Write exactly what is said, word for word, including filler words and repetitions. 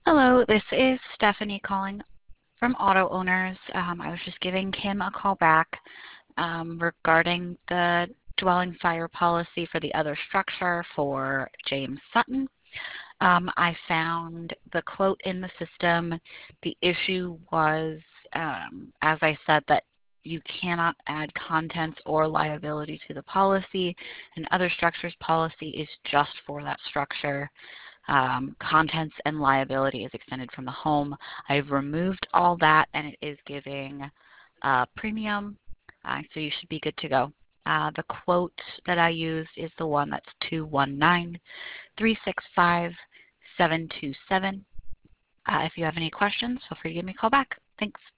Hello, this is Stephanie calling from Auto Owners. Um, I was just giving Kim a call back um, regarding the dwelling fire policy for the other structure for James Sutton. Um, I found the quote in the system. The issue was, um, as I said, that you cannot add contents or liability to the policy. And other structures policy is just for that structure. Um, contents and liability is extended from the home. I've removed all that and it is giving uh, premium, uh, so you should be good to go. Uh, the quote that I used is the one that's two one nine, three six five, seven two seven. Uh, if you have any questions, feel free to give me a call back. Thanks.